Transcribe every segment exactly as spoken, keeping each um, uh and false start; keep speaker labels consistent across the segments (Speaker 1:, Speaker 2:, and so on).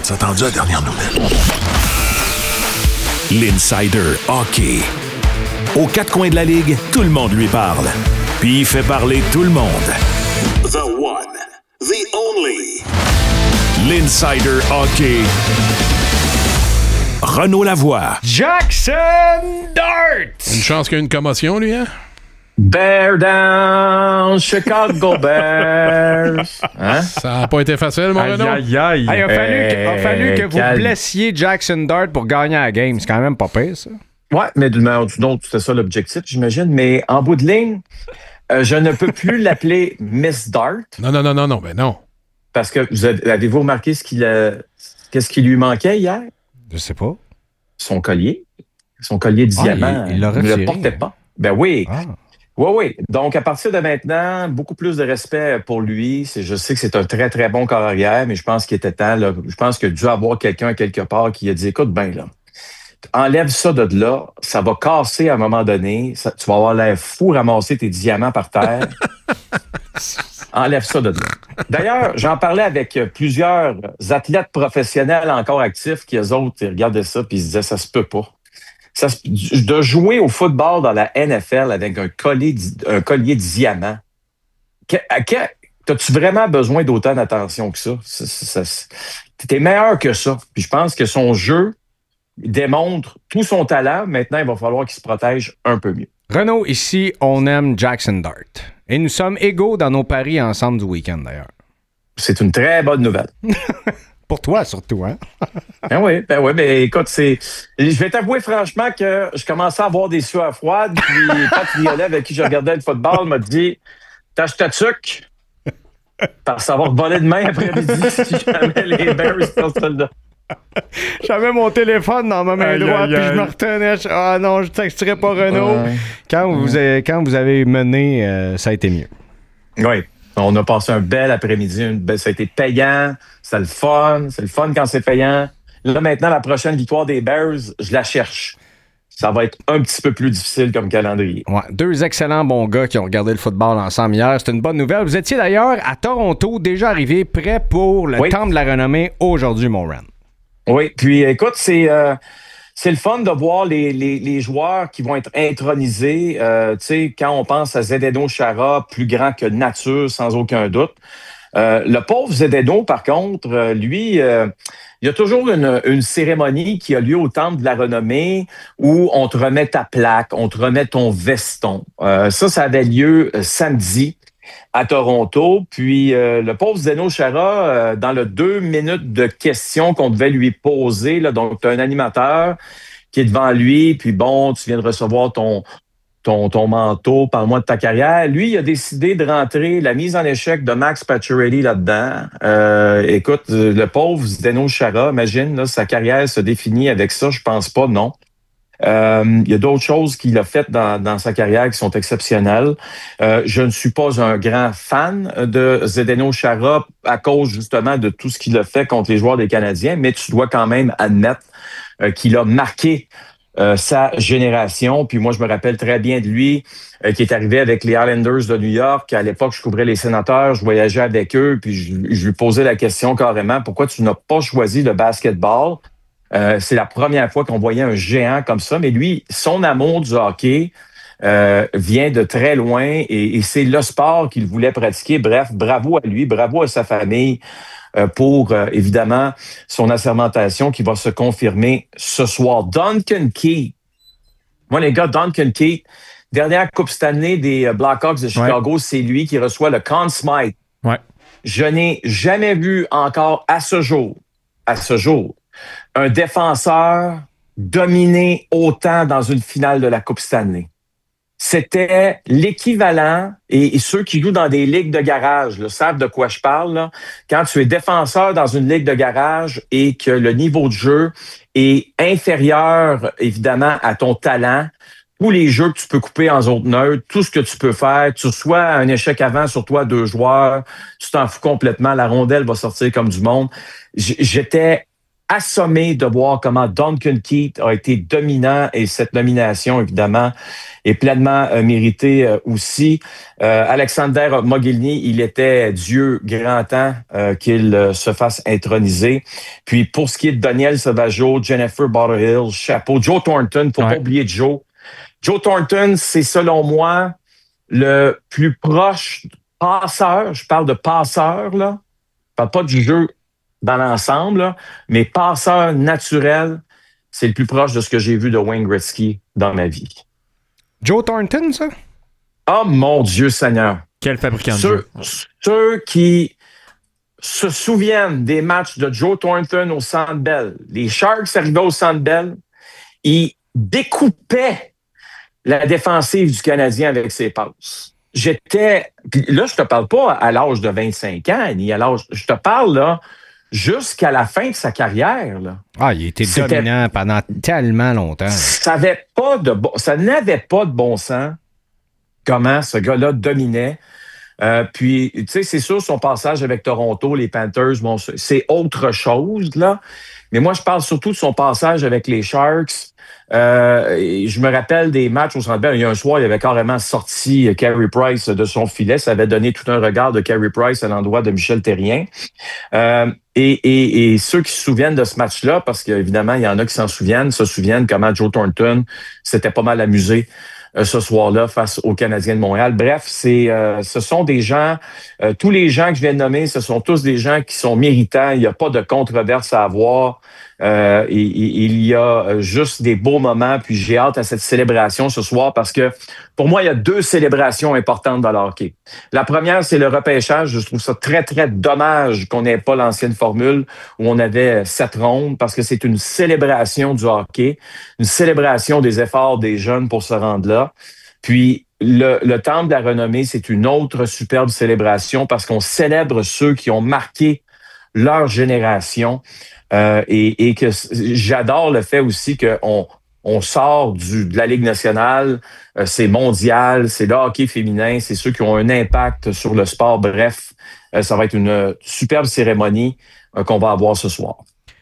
Speaker 1: T'as attendu la dernière nouvelle? L'Insider Hockey. Aux quatre coins de la Ligue, tout le monde lui parle. Puis il fait parler tout le monde. The one, the only. L'Insider Hockey. Renaud Lavoie.
Speaker 2: Jackson Dart!
Speaker 3: Une chance qu'il y a une commotion, lui, hein?
Speaker 4: Bear down, Chicago Bears. Hein?
Speaker 3: Ça n'a pas été facile, mon Renaud.
Speaker 2: Aïe, aïe, aïe. Hey, il a fallu,
Speaker 4: Hey,
Speaker 2: que, a fallu que vous
Speaker 4: calme.
Speaker 2: blessiez Jackson Dart pour gagner la game. C'est quand même pas pire, ça.
Speaker 4: Ouais, mais d'une manière ou d'une autre, c'était ça l'objectif, j'imagine. Mais en bout de ligne, euh, je ne peux plus l'appeler Miss Dart.
Speaker 3: Non, non, non, non, non, ben non.
Speaker 4: Parce que vous avez, avez-vous remarqué ce qu'il a, qu'est-ce qui lui manquait hier?
Speaker 2: Je sais pas.
Speaker 4: Son collier. Son collier de
Speaker 2: Ah,
Speaker 4: diamant.
Speaker 2: il- il l'a
Speaker 4: ne
Speaker 2: retiré.
Speaker 4: le portait pas. Ben oui.
Speaker 2: Ah.
Speaker 4: Oui, oui. Donc, à partir de maintenant, beaucoup plus de respect pour lui. C'est, je sais que c'est un très, très bon carrière, mais je pense qu'il était temps. Là, je pense qu'il a dû avoir quelqu'un quelque part qui a dit, écoute, ben là, enlève ça de là, ça va casser à un moment donné. Ça, tu vas avoir l'air fou ramasser tes diamants par terre. Enlève ça de là. D'ailleurs, j'en parlais avec plusieurs athlètes professionnels encore actifs qui, eux autres, ils regardaient ça puis ils se disaient, ça se peut pas. Ça, de jouer au football dans la N F L avec un collier, un collier de diamant, que, à que, as-tu vraiment besoin d'autant d'attention que ça? ça, ça, ça T'es meilleur que ça. Puis je pense que son jeu démontre tout son talent. Maintenant, il va falloir qu'il se protège un peu mieux.
Speaker 2: Renaud, ici, on aime Jackson Dart. Et nous sommes égaux dans nos paris ensemble du week-end, d'ailleurs.
Speaker 4: C'est une très bonne nouvelle.
Speaker 2: Pour toi, surtout, hein?
Speaker 4: Ben oui, ben oui, mais écoute, c'est. Je vais t'avouer franchement que je commençais à avoir des sueurs froides. Puis Pat Violet, avec qui je regardais le football, m'a dit tâche ta tuque. Parce que ça va voler demain après-midi si jamais les Bears sont là.
Speaker 2: J'avais mon téléphone dans ma main
Speaker 3: Aïe,
Speaker 2: droite,
Speaker 3: aïe,
Speaker 2: puis je
Speaker 3: aïe.
Speaker 2: me retenais. Je- Ah non, je texterai pas Renaud.
Speaker 4: Ouais.
Speaker 2: Quand, vous avez, quand vous avez mené, euh, ça a été mieux.
Speaker 4: Oui. On a passé un bel après-midi. Une belle- ça a été payant. C'est le fun. C'est le fun quand c'est payant. Là, maintenant, la prochaine victoire des Bears, je la cherche. Ça va être un petit peu plus difficile comme calendrier.
Speaker 2: Ouais, deux excellents bons gars qui ont regardé le football ensemble hier. C'est une bonne nouvelle. Vous étiez d'ailleurs à Toronto, déjà arrivé, prêt pour le
Speaker 4: Oui.
Speaker 2: Temple de la renommée aujourd'hui, mon Ren.
Speaker 4: Oui, puis écoute, c'est euh, c'est le fun de voir les, les, les joueurs qui vont être intronisés. Euh, tu sais, quand on pense à Zdeno Chara, plus grand que nature, sans aucun doute. Euh, le pauvre Zdeno, par contre, euh, lui, euh, il y a toujours une, une cérémonie qui a lieu au Temple de la Renommée où on te remet ta plaque, on te remet ton veston. Euh, ça, ça avait lieu euh, samedi à Toronto. Puis euh, le pauvre Zdeno Chara, euh, dans le deux minutes de questions qu'on devait lui poser, là, donc tu as un animateur qui est devant lui, puis bon, tu viens de recevoir ton, ton, ton manteau, parle-moi de ta carrière. Lui, il a décidé de rentrer la mise en échec de Max Pacioretty là-dedans. Euh, écoute, le pauvre Zdeno Chara, imagine, là, sa carrière se définit avec ça, je pense pas, non. Euh, il y a d'autres choses qu'il a faites dans, dans sa carrière qui sont exceptionnelles. Euh, je ne suis pas un grand fan de Zdeno Chara à cause justement de tout ce qu'il a fait contre les joueurs des Canadiens, mais tu dois quand même admettre euh, qu'il a marqué euh, sa génération. Puis moi, je me rappelle très bien de lui euh, qui est arrivé avec les Islanders de New York. À l'époque, je couvrais les Sénateurs, je voyageais avec eux, puis je, je lui posais la question carrément, pourquoi tu n'as pas choisi le basketball? Euh, c'est la première fois qu'on voyait un géant comme ça, mais lui, son amour du hockey euh, vient de très loin et, et c'est le sport qu'il voulait pratiquer. Bref, bravo à lui, bravo à sa famille euh, pour, euh, évidemment, son assermentation qui va se confirmer ce soir. Duncan Keith. Moi, les gars, Duncan Keith, dernière Coupe Stanley des Blackhawks de Chicago, ouais. C'est lui qui reçoit le Conn Smythe.
Speaker 2: Ouais.
Speaker 4: Je n'ai jamais vu encore à ce jour, à ce jour, un défenseur dominer autant dans une finale de la Coupe Stanley. C'était l'équivalent, et, et ceux qui jouent dans des ligues de garage là, savent de quoi je parle. Là. Quand tu es défenseur dans une ligue de garage et que le niveau de jeu est inférieur, évidemment, à ton talent, tous les jeux que tu peux couper en zone neutre, tout ce que tu peux faire, tu reçois un échec avant sur toi, deux joueurs, tu t'en fous complètement, la rondelle va sortir comme du monde. J- j'étais assommé de voir comment Duncan Keith a été dominant et cette nomination, évidemment, est pleinement euh, méritée euh, aussi. Euh, Alexander Mogilny, il était Dieu grand temps euh, qu'il euh, se fasse introniser. Puis pour ce qui est de Daniel Sauvageau, Jennifer Botterill, chapeau. Joe Thornton, faut
Speaker 5: ouais.
Speaker 4: pas oublier Joe. Joe Thornton, c'est selon moi le plus proche passeur. Je parle de passeur, là. Je parle pas du jeu dans l'ensemble, là, mais passeur naturel, c'est le plus proche de ce que j'ai vu de Wayne Gretzky dans ma vie.
Speaker 2: Joe Thornton, ça?
Speaker 4: Oh mon Dieu Seigneur!
Speaker 5: Quel fabricant de
Speaker 4: Ceux,
Speaker 5: jeu.
Speaker 4: ceux qui se souviennent des matchs de Joe Thornton au Centre Bell, les Sharks arrivaient au Centre Bell, ils découpaient la défensive du Canadien avec ses passes. J'étais... Là, je te parle pas à l'âge de vingt-cinq ans, ni à l'âge... Je te parle, là, jusqu'à la fin de sa carrière, là.
Speaker 2: Ah, il était
Speaker 4: C'était...
Speaker 2: dominant pendant tellement longtemps.
Speaker 4: Ça avait pas de bon... Ça n'avait pas de bon sens comment ce gars-là dominait. Euh, puis, tu sais, c'est sûr, son passage avec Toronto, les Panthers, bon, c'est autre chose, là. Mais moi, je parle surtout de son passage avec les Sharks. Euh, et je me rappelle des matchs au Centre Bell. Il y a un soir, il avait carrément sorti Carey Price de son filet. Ça avait donné tout un regard de Carey Price à l'endroit de Michel Therrien. Euh, et, et, et ceux qui se souviennent de ce match-là, parce qu'évidemment, il y en a qui s'en souviennent, se souviennent comment Joe Thornton s'était pas mal amusé euh, ce soir-là face aux Canadiens de Montréal. Bref, c'est, euh, ce sont des gens, euh, tous les gens que je viens de nommer, ce sont tous des gens qui sont méritants. Il n'y a pas de controverse à avoir. Euh, et, et, il y a juste des beaux moments, puis j'ai hâte à cette célébration ce soir parce que pour moi, il y a deux célébrations importantes dans le hockey. La première, c'est le repêchage. Je trouve ça très, très dommage qu'on n'ait pas l'ancienne formule où on avait sept rondes parce que c'est une célébration du hockey, une célébration des efforts des jeunes pour se rendre là. Puis, le, le Temple de la Renommée, c'est une autre superbe célébration parce qu'on célèbre ceux qui ont marqué leur génération. Euh, et, et que j'adore le fait aussi qu'on on sort du, de la Ligue nationale, euh, c'est mondial, c'est le hockey féminin, c'est ceux qui ont un impact sur le sport. Bref, euh, ça va être une superbe cérémonie euh, qu'on va avoir ce soir.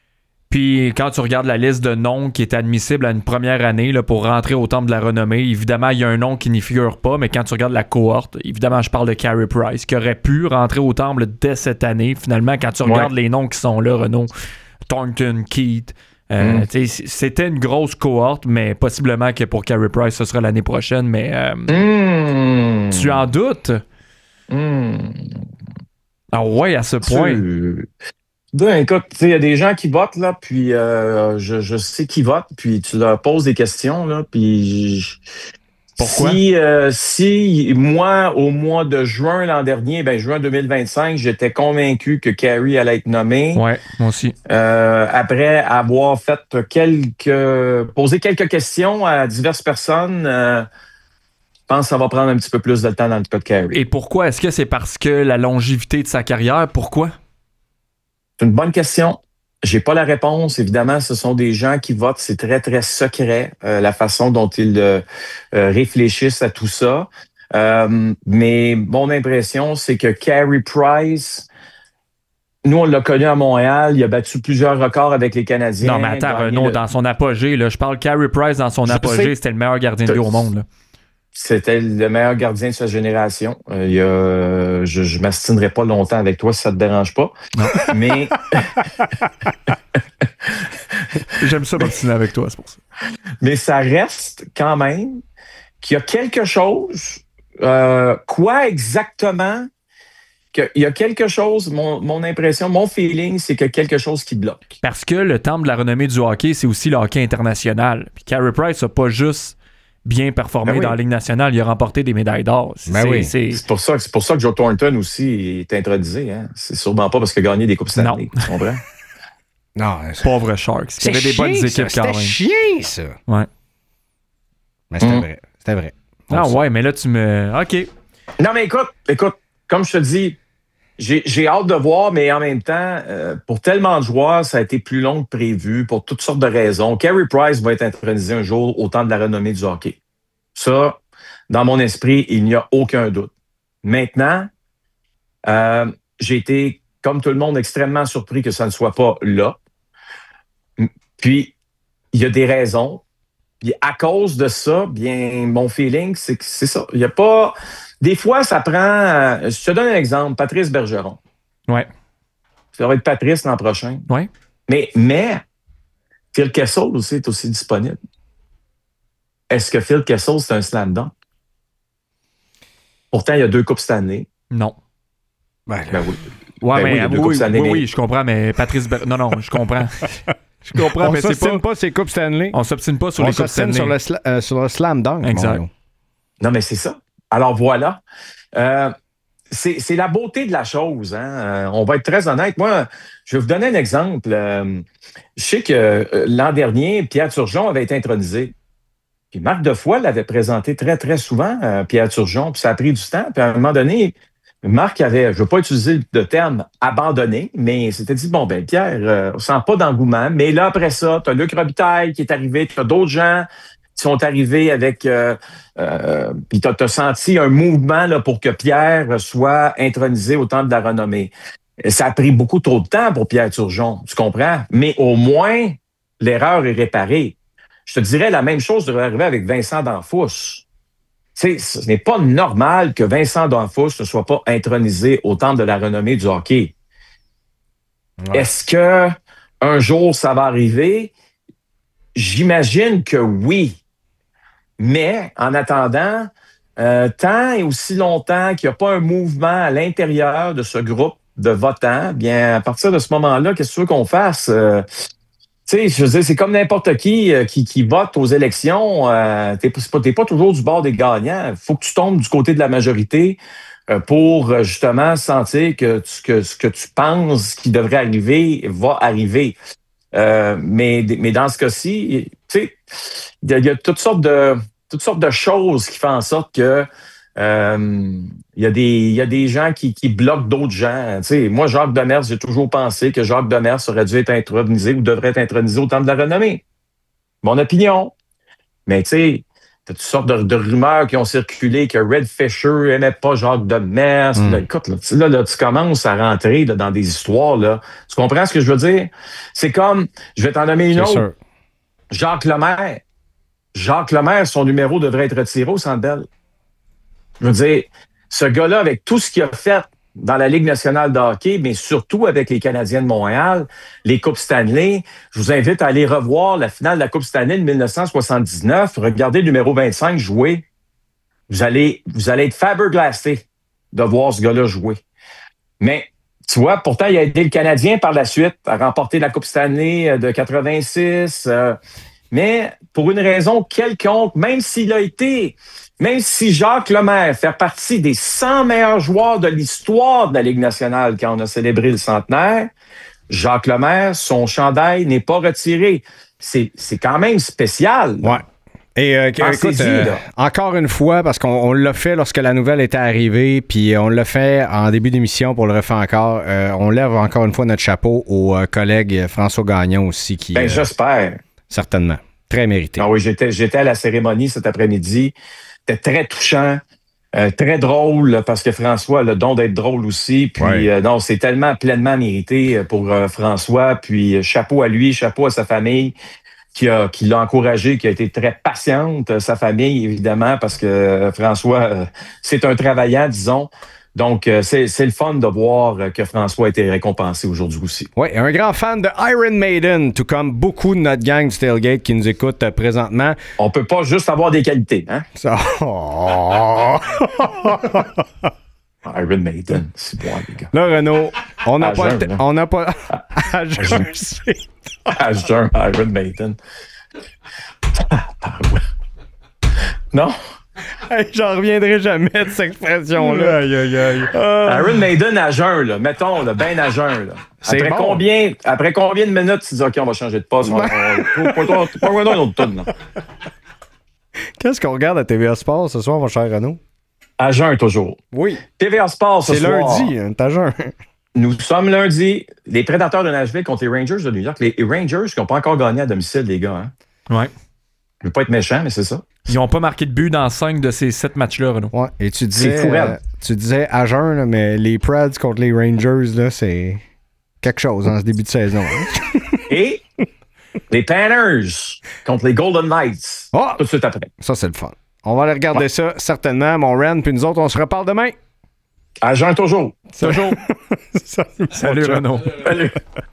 Speaker 5: Puis quand tu regardes la liste de noms qui est admissible à une première année là, pour rentrer au Temple de la Renommée, évidemment, il y a un nom qui n'y figure pas, mais quand tu regardes la cohorte, évidemment, je parle de Carey Price, qui aurait pu rentrer au Temple dès cette année. Finalement, quand tu regardes ouais. les noms qui sont là, Renaud, Thornton, Keith, euh, mm. c'était une grosse cohorte, mais possiblement que pour Carey Price, ce sera l'année prochaine, mais euh, mm. tu en doutes? Mm. Ah ouais, à ce point.
Speaker 4: Tu... Ben, écoute, il y a des gens qui votent, là, puis euh, je, je sais qui votent, puis tu leur poses des questions, là, puis... Je...
Speaker 5: Pourquoi?
Speaker 4: Si, euh, si moi, au mois de juin l'an dernier, ben juin deux mille vingt-cinq, j'étais convaincu que Carey allait être nommé.
Speaker 5: Ouais, moi aussi.
Speaker 4: Euh, après avoir fait quelques, posé quelques questions à diverses personnes, euh, je pense que ça va prendre un petit peu plus de temps dans le cas de Carey.
Speaker 5: Et pourquoi? Est-ce que c'est parce que la longévité de sa carrière? Pourquoi?
Speaker 4: C'est une bonne question. J'ai pas la réponse. Évidemment, ce sont des gens qui votent. C'est très, très secret, euh, la façon dont ils euh, euh, réfléchissent à tout ça. Euh, mais mon impression, c'est que Carey Price, nous, on l'a connu à Montréal. Il a battu plusieurs records avec les Canadiens.
Speaker 5: Non, mais attends, Renaud, le... dans son apogée, là, je parle Carey Price dans son je apogée, sais. C'était le meilleur gardien de but au monde. Là.
Speaker 4: C'était le meilleur gardien de sa génération. Euh, il y a, je je m'astinerai pas longtemps avec toi si ça te dérange pas.
Speaker 5: Non.
Speaker 4: Mais
Speaker 5: j'aime ça m'astiner avec toi, c'est pour ça.
Speaker 4: Mais ça reste quand même qu'il y a quelque chose. Euh, quoi exactement? Qu'il y a quelque chose, mon, mon impression, mon feeling, c'est qu'il y a quelque chose qui bloque.
Speaker 5: Parce que le temple de la renommée du hockey, c'est aussi le hockey international. Puis Carey Price n'a pas juste bien performé ben oui. dans la Ligue nationale, il a remporté des médailles d'or.
Speaker 4: Ben c'est, oui. c'est... C'est, pour ça, c'est pour ça que Joe Thornton aussi est intronisé. Hein? C'est sûrement pas parce qu'il a gagné des Coupes Stanley. Tu comprends?
Speaker 5: Non, pauvre Sharks. Il y avait des bonnes équipes
Speaker 2: ça,
Speaker 5: quand même.
Speaker 2: C'était chien, ça.
Speaker 5: Ouais.
Speaker 2: Mais c'était mmh. vrai. C'était vrai.
Speaker 5: Ah ça. Ouais, mais là, tu me... OK.
Speaker 4: Non, mais écoute, écoute, comme je te dis, j'ai, j'ai hâte de voir, mais en même temps, euh, pour tellement de joueurs, ça a été plus long que prévu pour toutes sortes de raisons. Carey Price va être intronisé un jour au temps de la renommée du hockey. Ça, dans mon esprit, il n'y a aucun doute. Maintenant, euh, j'ai été, comme tout le monde, extrêmement surpris que ça ne soit pas là. Puis, il y a des raisons. Puis, à cause de ça, bien, mon feeling, c'est que c'est ça. Il y a pas... Des fois, ça prend... Je te donne un exemple. Patrice Bergeron.
Speaker 5: Ouais.
Speaker 4: Ça va être Patrice l'an prochain.
Speaker 5: Ouais.
Speaker 4: Mais, mais Phil Kessel aussi est aussi disponible. Est-ce que Phil Kessel, c'est un slam dunk? Pourtant, il y a deux coupes cette année.
Speaker 5: Non.
Speaker 4: Ben, ben oui.
Speaker 5: Ouais,
Speaker 4: Ben
Speaker 5: mais
Speaker 4: oui, il y a deux
Speaker 5: oui,
Speaker 4: coupes cette année,
Speaker 5: oui,
Speaker 4: mais-
Speaker 5: oui, je comprends, mais Patrice Ber... Non, non, je comprends. Je comprends,
Speaker 2: On
Speaker 5: mais c'est
Speaker 2: s'obstine
Speaker 5: pas...
Speaker 2: pas ces coupes Stanley.
Speaker 5: On s'obstine pas sur
Speaker 2: On
Speaker 5: les coupes
Speaker 2: s'obstine
Speaker 5: Stanley.
Speaker 2: sur le, sla- euh, sur le slam dunk.
Speaker 5: Exact.
Speaker 2: Mario.
Speaker 4: Non, mais c'est ça. Alors voilà. Euh, c'est, c'est la beauté de la chose. Hein? Euh, on va être très honnête. Moi, je vais vous donner un exemple. Euh, je sais que euh, l'an dernier, Pierre Turgeon avait été intronisé. Puis Marc Defoy l'avait présenté très, très souvent, euh, Pierre Turgeon. Puis ça a pris du temps. Puis à un moment donné, Marc avait, je ne veux pas utiliser le terme abandonné, mais il s'était dit, bon, ben Pierre, euh, on sent pas d'engouement. Mais là, après ça, tu as Luc Robitaille qui est arrivé, tu as d'autres gens qui sont arrivés avec... Euh, euh, puis tu as senti un mouvement là, pour que Pierre soit intronisé au Temple de la Renommée. Ça a pris beaucoup trop de temps pour Pierre Turgeon, tu comprends? Mais au moins, l'erreur est réparée. Je te dirais la même chose devrait arriver avec Vincent D'Anfous. Tu sais, ce n'est pas normal que Vincent D'Anfous ne soit pas intronisé au Temple de la Renommée du hockey.
Speaker 2: Ouais.
Speaker 4: Est-ce que un jour ça va arriver? J'imagine que oui. Mais en attendant, euh, tant et aussi longtemps qu'il n'y a pas un mouvement à l'intérieur de ce groupe de votants, bien à partir de ce moment-là, qu'est-ce que tu veux qu'on fasse? Euh, tu sais, je veux dire, c'est comme n'importe qui euh, qui, qui vote aux élections. Euh, t'es, pas, t'es pas toujours du bord des gagnants. Il faut que tu tombes du côté de la majorité euh, pour euh, justement sentir que, tu, que ce que tu penses qui devrait arriver va arriver. Euh, mais, mais dans ce cas-ci, tu sais, il y, a- il y a toutes sortes de toutes sortes de choses qui font en sorte que euh, il y a des il y a des gens qui, qui bloquent d'autres gens. Tu sais, moi, Jacques Demers, j'ai toujours pensé que Jacques Demers aurait dû être intronisé ou devrait être intronisé au Temple de la Renommée. Mon opinion. Mais tu sais, t'as toutes sortes de, de rumeurs qui ont circulé que Red Fisher aimait pas Jacques Demers.
Speaker 2: Mm.
Speaker 4: Là, écoute, là, tu- là, là, tu commences à rentrer là, dans des histoires. Là. Tu comprends ce que je veux dire? C'est comme, je vais t'en nommer une
Speaker 2: C'est
Speaker 4: autre.
Speaker 2: sûr.
Speaker 4: Jacques Lemaire. Jacques Lemaire, son numéro devrait être retiré au Centre Bell. Je veux dire, ce gars-là, avec tout ce qu'il a fait dans la Ligue nationale de hockey, mais surtout avec les Canadiens de Montréal, les Coupes Stanley, je vous invite à aller revoir la finale de la Coupe Stanley de dix-neuf cent soixante-dix-neuf. Regardez le numéro vingt-cinq jouer. Vous allez, vous allez être flabbergasté de voir ce gars-là jouer. Mais tu vois, pourtant, il a aidé le Canadien par la suite à remporter la Coupe Stanley de quatre-vingt-six. Euh, mais pour une raison quelconque, même s'il a été, même si Jacques Lemaire fait partie des cent meilleurs joueurs de l'histoire de la Ligue nationale quand on a célébré le centenaire, Jacques Lemaire, son chandail n'est pas retiré. C'est, c'est quand même spécial.
Speaker 2: Ouais. Et euh,
Speaker 4: Pensez-y,
Speaker 2: écoute, euh,
Speaker 4: là.
Speaker 2: encore une fois, parce qu'on on l'a fait lorsque la nouvelle était arrivée, puis on l'a fait en début d'émission, pour le refaire encore, euh, on lève encore une fois notre chapeau au euh, collègue François Gagnon aussi, qui
Speaker 4: Ben,
Speaker 2: euh,
Speaker 4: j'espère.
Speaker 2: certainement, très mérité.
Speaker 4: Ah oui, j'étais, j'étais à la cérémonie cet après-midi. C'était très touchant, euh, très drôle, parce que François a le don d'être drôle aussi. Puis,
Speaker 2: Ouais.
Speaker 4: euh, non, c'est tellement pleinement mérité pour euh, François. Puis, euh, chapeau à lui, chapeau à sa famille qui, a, qui l'a encouragé, qui a été très patiente. euh, Sa famille, évidemment, parce que euh, François, euh, c'est un travaillant, disons. Donc, euh, c'est, c'est le fun de voir euh, que François a été récompensé aujourd'hui aussi.
Speaker 2: Oui, un grand fan de Iron Maiden, tout comme beaucoup de notre gang du Tailgate qui nous écoute euh, présentement.
Speaker 4: On peut pas juste avoir des qualités, hein?
Speaker 2: Ça... Oh.
Speaker 4: Iron Maiden, c'est bon, les gars.
Speaker 2: Là, Renaud, on n'a
Speaker 4: À
Speaker 2: pas...
Speaker 4: jeun,
Speaker 2: le t-
Speaker 4: hein.
Speaker 2: On n'a pas... À jeun,
Speaker 4: jeun.
Speaker 2: c'est-
Speaker 4: À jeun, Iron Maiden. Non?
Speaker 2: Hey, j'en reviendrai jamais de cette expression-là.
Speaker 3: Aïe, aïe, aïe.
Speaker 2: Euh,
Speaker 4: Iron Maiden à jeun, là. Mettons, là, ben à jeun, là.
Speaker 2: C'est
Speaker 4: Après
Speaker 2: bon.
Speaker 4: combien, après combien de minutes tu dis, OK, on va changer de poste? On, on, on, on, on, un autre tune, là.
Speaker 2: Qu'est-ce qu'on regarde à T V A Sport ce soir, mon cher Renaud?
Speaker 4: À jeun, toujours.
Speaker 2: Oui,
Speaker 4: T V A Sport, ce
Speaker 2: c'est
Speaker 4: soir.
Speaker 2: lundi, hein, t'as jeun.
Speaker 4: Nous sommes lundi. Les Prédateurs de Nashville contre les Rangers de New York. Les Rangers qui n'ont pas encore gagné à domicile, les gars. Hein.
Speaker 5: Ouais.
Speaker 4: Je veux pas être méchant, mais c'est ça.
Speaker 5: Ils n'ont pas marqué de but dans cinq de ces sept matchs-là, Renaud.
Speaker 2: Ouais, et tu disais,
Speaker 4: fou,
Speaker 2: euh,
Speaker 4: raide.
Speaker 2: tu disais à jeun, là, mais les Preds contre les Rangers, là, c'est quelque chose en ce début de saison. hein.
Speaker 4: Et Les Panthers contre les Golden Knights.
Speaker 2: Oh!
Speaker 4: Tout de suite après.
Speaker 2: Ça, c'est le fun. On va aller regarder ouais. ça, certainement, mon Ren. Puis nous autres, on se reparle demain.
Speaker 4: À jeun toujours.
Speaker 5: Toujours.
Speaker 2: Salut,
Speaker 5: Salut, Renaud.
Speaker 4: Salut.